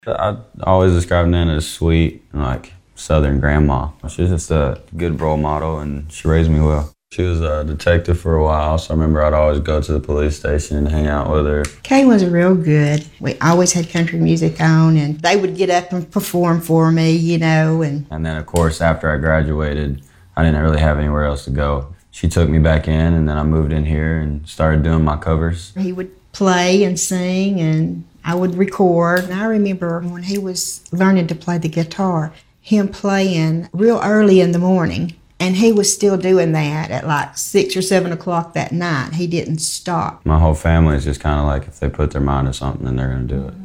I always described Nana as sweet and like Southern grandma. She was just a good role model and she raised me well. She was a detective for a while, so I remember I'd always go to the police station and hang out with her. Kay was real good. We always had country music on, and they would get up and perform for me, you know. And then, of course, after I graduated, I didn't really have anywhere else to go. She took me back in, and then I moved in here and started doing my covers. He would play and sing, and I would record. And I remember when he was learning to play the guitar, him playing real early in the morning. And he was still doing that at like 6 or 7 o'clock that night. He didn't stop. My whole family is just kind of like, if they put their mind to something, then they're going to do it.